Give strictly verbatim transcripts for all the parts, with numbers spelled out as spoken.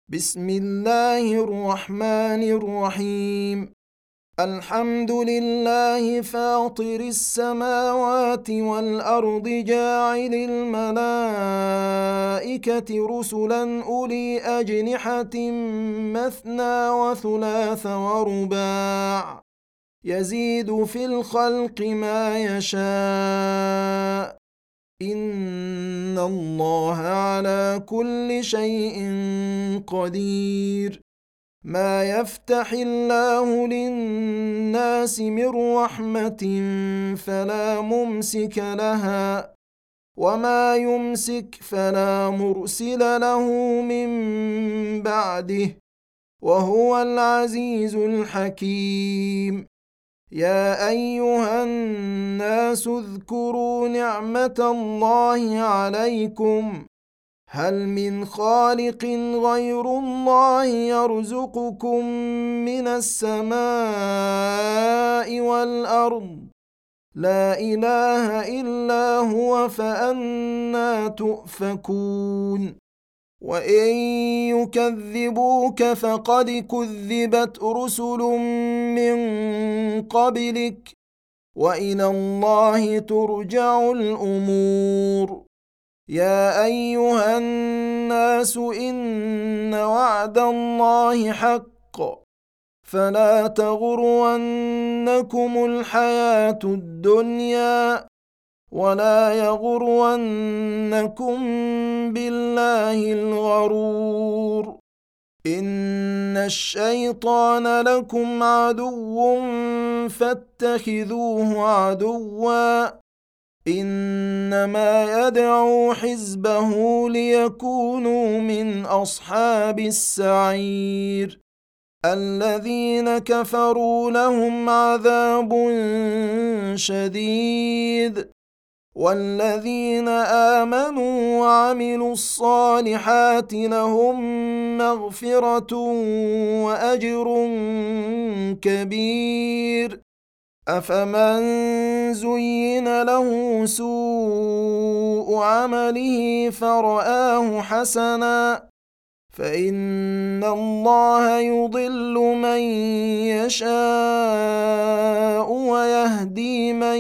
بسم الله الرحمن الرحيم. الحمد لله فاطر السماوات والأرض جاعل الملائكة رسلا أولي أجنحة مثنى وثلاث ورباع يزيد في الخلق ما يشاء إن الله على كل شيء قدير. ما يفتح الله للناس من رحمة فلا ممسك لها وما يمسك فلا مرسل له من بعده وهو العزيز الحكيم. يا أيها الناس اذكروا نعمة الله عليكم هل من خالق غير الله يرزقكم من السماء والأرض لا إله إلا هو فأنى تؤفكون. وإن يكذبوك فقد كذبت رسل من قبلك وإلى الله ترجع الأمور. يا أيها الناس إن وعد الله حق فلا تغرنكم الحياة الدنيا ولا يغرنكم بالله الغرور. إن الشيطان لكم عدو فاتخذوه عدوا إنما يدعو حزبه ليكونوا من أصحاب السعير. الذين كفروا لهم عذاب شديد والذين آمنوا وعملوا الصالحات لهم مغفرة وأجر كبير. أفمن زين له سوء عمله فرآه حسنا فإن الله يضل من يشاء ويهدي من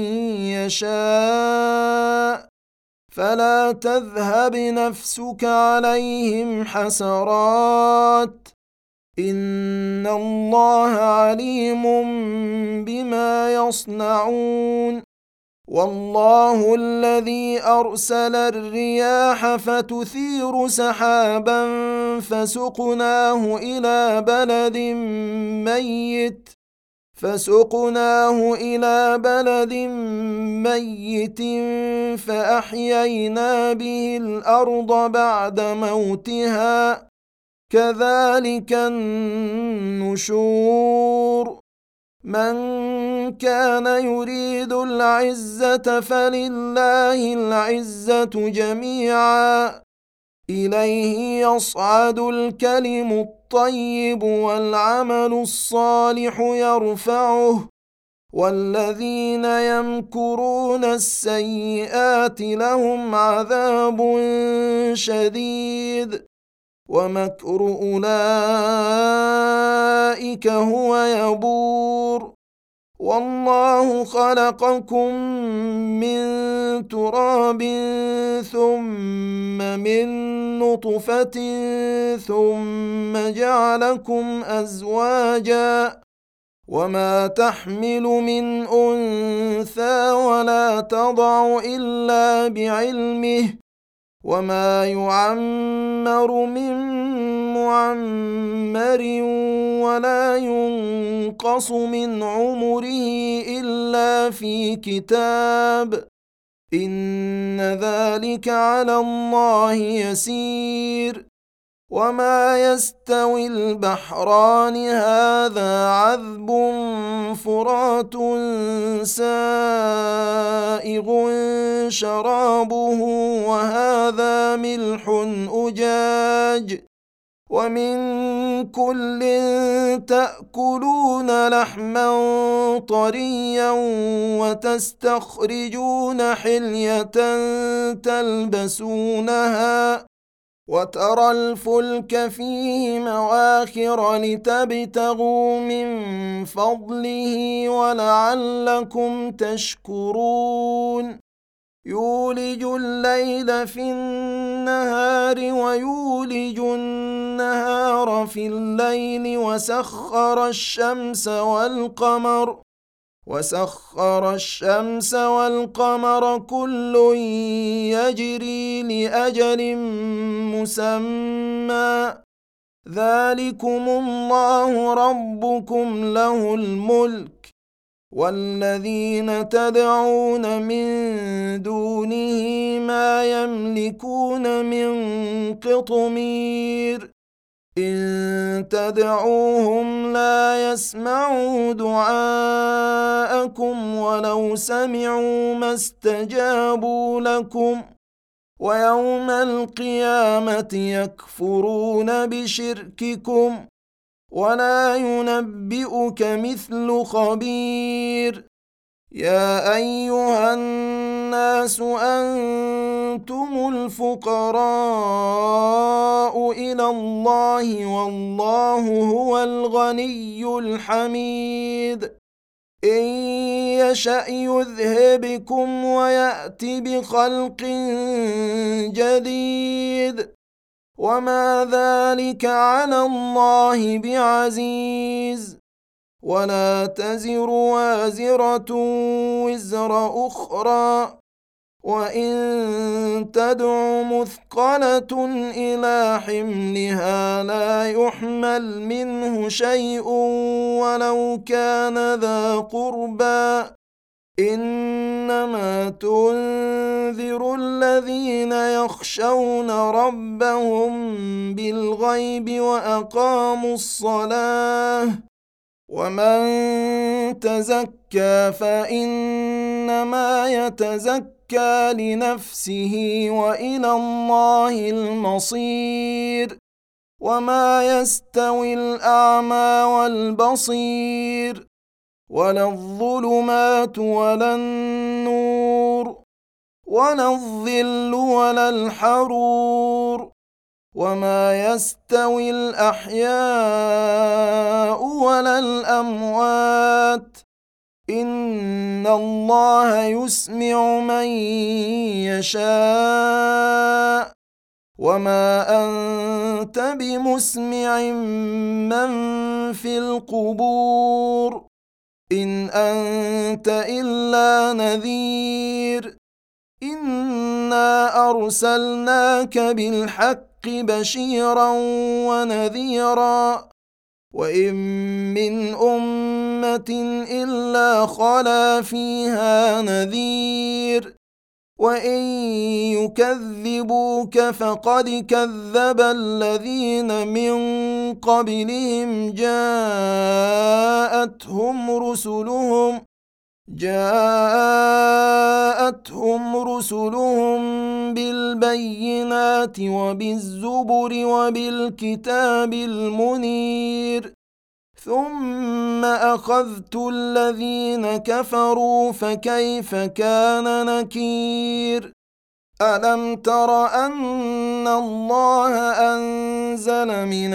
يشاء فلا تذهب نفسك عليهم حسرات إن الله عليم بما يصنعون. والله الذي أرسل الرياح فتثير سحابا فسقناه إلى بلد ميت فسقناه إلى بلد ميت فأحيينا به الأرض بعد موتها كذلك النشور. من كان يريد العزة فلله العزة جميعا إليه يصعد الكلم الطيب والعمل الصالح يرفعه والذين يمكرون السيئات لهم عذاب شديد ومكر أولئك هو يبور. والله خلقكم من تراب ثم من نطفة ثم جعلكم أزواجا وما تحمل من أنثى ولا تضع إلا بعلمه وما يعمر من معمر ولا ينقص من عمره إلا في كتاب إن ذلك على الله يسير. وما يستوي البحران هذا عذب فرات سائغ شرابه وهذا ملح أجاج ومن كل تأكلون لحما طريا وتستخرجون حلية تلبسونها وترى الفلك فيه مواخر لتبتغوا من فضله ولعلكم تشكرون يولج الليل في النهار ويولج النهار في الليل وسخر الشمس والقمر وسخر الشمس والقمر كل يجري لأجل مسمى ذلكم الله ربكم له الملك والذين تدعون من دونه ما يملكون من قطمير إن تدعوهم لا يسمعوا دعاءكم ولو سمعوا ما استجابوا لكم ويوم القيامة يكفرون بشرككم ولا ينبئك مثل خبير يا أيها الناس أنتم الفقراء إلى الله والله هو الغني الحميد إن يشأ يذهبكم ويأت بخلق جديد وما ذلك على الله بعزيز ولا تزر وازرة وزر أخرى وإن تدع مثقلة إلى حملها لا يحمل منه شيء ولو كان ذا قربى إنما تنذر الذين يخشون ربهم بالغيب وأقاموا الصلاة ومن تزكى فإنما يتزكى لنفسه وإلى الله المصير وما يستوي الأعمى والبصير ولا الظلمات ولا النور ولا الظل ولا الحرور وما يستوي الأحياء ولا الأموات إن الله يسمع من يشاء وما أنت بمسمع من في القبور إن أنت إلا نذير إنا أرسلناك بالحق بشيرا ونذيرا وإن من أمة إلا خلا فيها نذير وإن يكذبوك فقد كذب الذين من قبلهم جاءتهم رسلهم جاءتهم رسلهم بالبينات وبالزبر وبالكتاب المنير ثم أخذت الذين كفروا فكيف كان نكير ألم تر أن الله أنزل من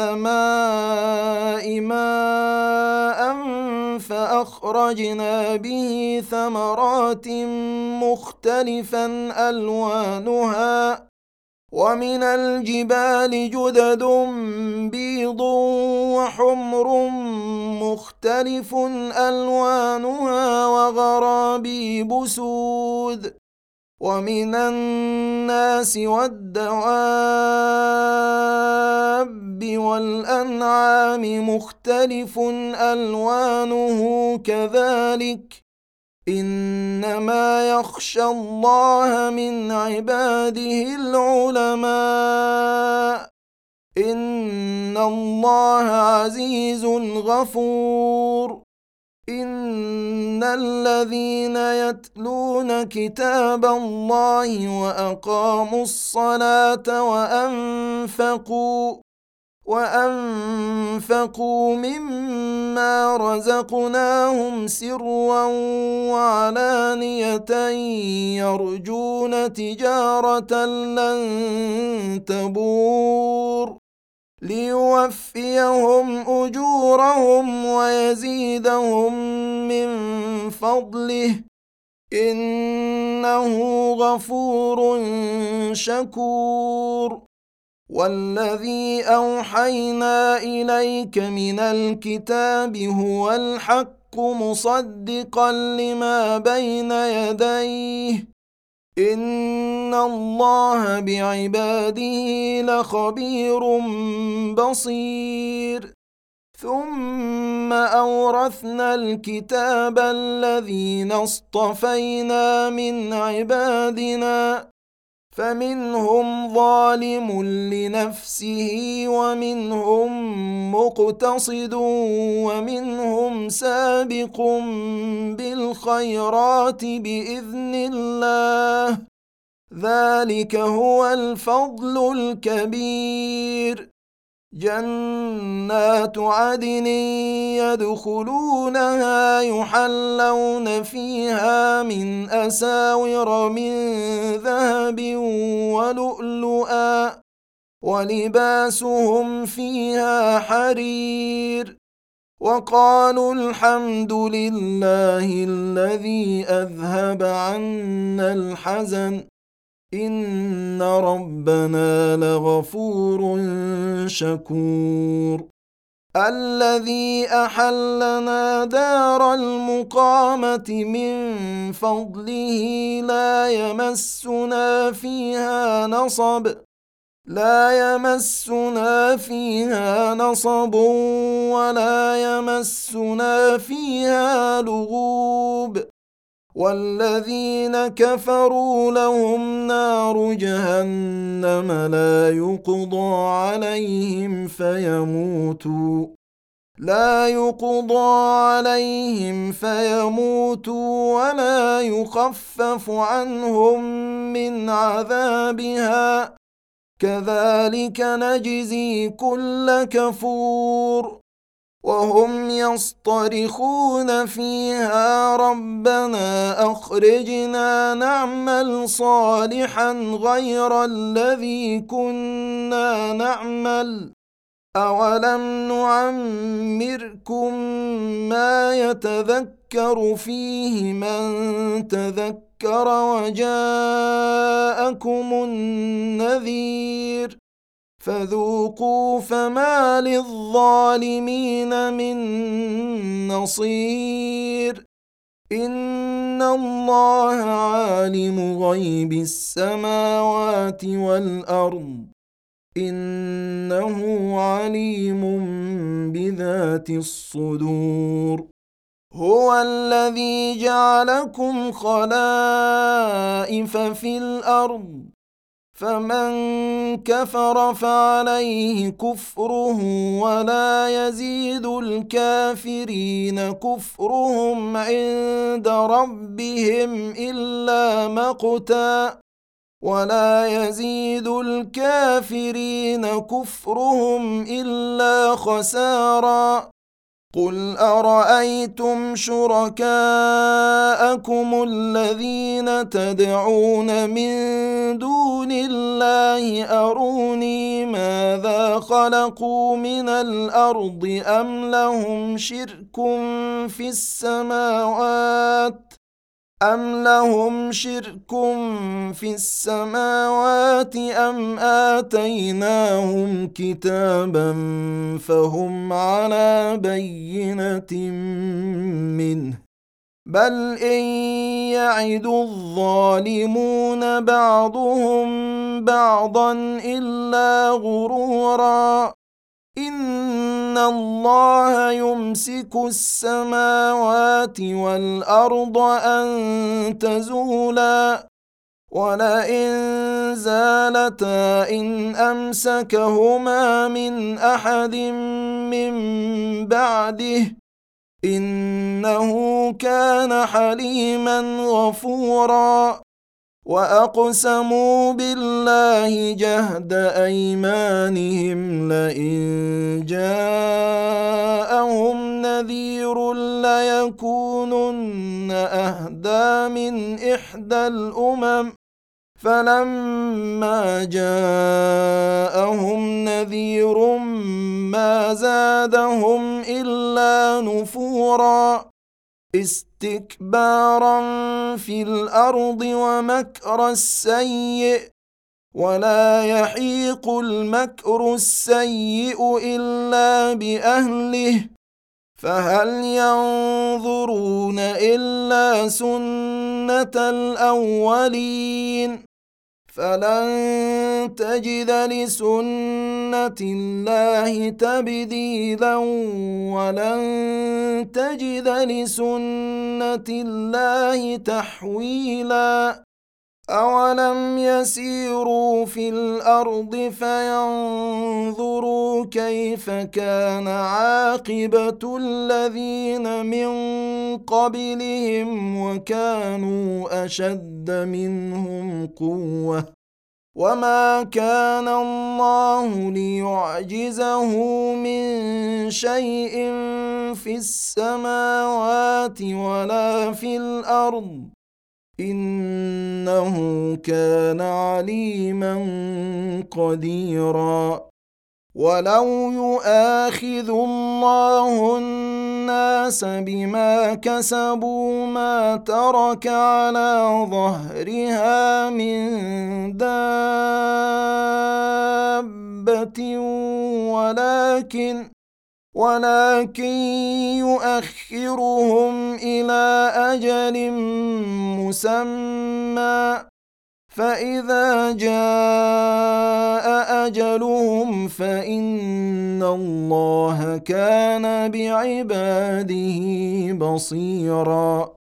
السماء ماء فأخرجنا به ثمرات مختلفا ألوانها ومن الجبال جدد بيض وحمر مختلف ألوانها وغرابيب سود ومن الناس والدواب والأنعام مختلف ألوانه كذلك إنما يخشى الله من عباده العلماء إن الله عزيز غفور إن الذين يتلون كتاب الله وأقاموا الصلاة وأنفقوا وأنفقوا مما رزقناهم سرا وعلانية يرجون تجارة لن تبور ليوفيهم أجورهم ويزيدهم من فضله إنه غفور شكور. والذي أوحينا إليك من الكتاب هو الحق مصدقا لما بين يديه إن الله بعباده لخبير بصير. ثم أورثنا الكتاب الذين اصطفينا من عبادنا فمنهم ظالم لنفسه ومنهم مقتصد ومنهم سابق بالخيرات بإذن الله ذلك هو الفضل الكبير. جنات عدن يدخلونها يحلون فيها من أساور من ذهب ولؤلؤا ولباسهم فيها حرير. وقالوا الحمد لله الذي أذهب عنا الحزن إن ربنا لغفور شكور. الذي أحلنا دار المقامة من فضله لا يمسنا فيها نصب لا يمسنا فيها نصب ولا يمسنا فيها لغوب. والذين كفروا لهم نار جهنم لا يقضى عليهم فيموتوا لا يقضى عليهم فيموتوا ولا يخفف عنهم من عذابها كذلك نجزي كل كفور. وهم يصطرخون فيها ربنا أخرجنا نعمل صالحا غير الذي كنا نعمل أولم نعمركم ما يتذكر فيه من تذكر وجاءكم النذير فذوقوا فما للظالمين من نصير. إن الله عالم غيب السماوات والأرض إنه عليم بذات الصدور. هو الذي جعلكم خلائف في الأرض فمن كفر فعليه كفره ولا يزيد الكافرين كفرهم عند ربهم إلا مقتا ولا يزيد الكافرين كفرهم إلا خسارا. قل أرأيتم شركاءكم الذين تدعون من دون الله أروني ماذا خلقوا من الأرض أم لهم شرك في السماوات أم لهم شرك في السماوات أم آتيناهم كتابا فهم على بينة منه بل إن يعد الظالمون بعضهم بعضا إلا غرورا. إن الله يمسك السماوات والأرض أن تزولا ولئن زالتا إن أمسكهما من أحد من بعده إنه كان حليما غفورا. وأقسموا بالله جهد أيمانهم لئن جاءهم نذير ليكونن أهدى من إحدى الأمم فلما جاءهم نذير ما زادهم إلا نفورا استكبارا في الأرض ومكر السيء ولا يحيق المكر السيء إلا بأهله فهل ينظرون إلا سنة الأولين فلن تجد لسنة الله تبديلا ولن تجد لسنة الله تحويلا أولم يسيروا في الأرض فينظروا كيف كان عاقبة الذين من قبلهم وكانوا أشد منهم قوة وما كان الله ليعجزه من شيء في السماوات ولا في الأرض إنه كان عليما قديرا ولو يؤاخذ الله الناس بما كسبوا ما ترك على ظهرها من دابة ولكن ولكن يؤخرهم إلى أجل مسمى فإذا جاء أجلهم فإن الله كان بعباده بصيراً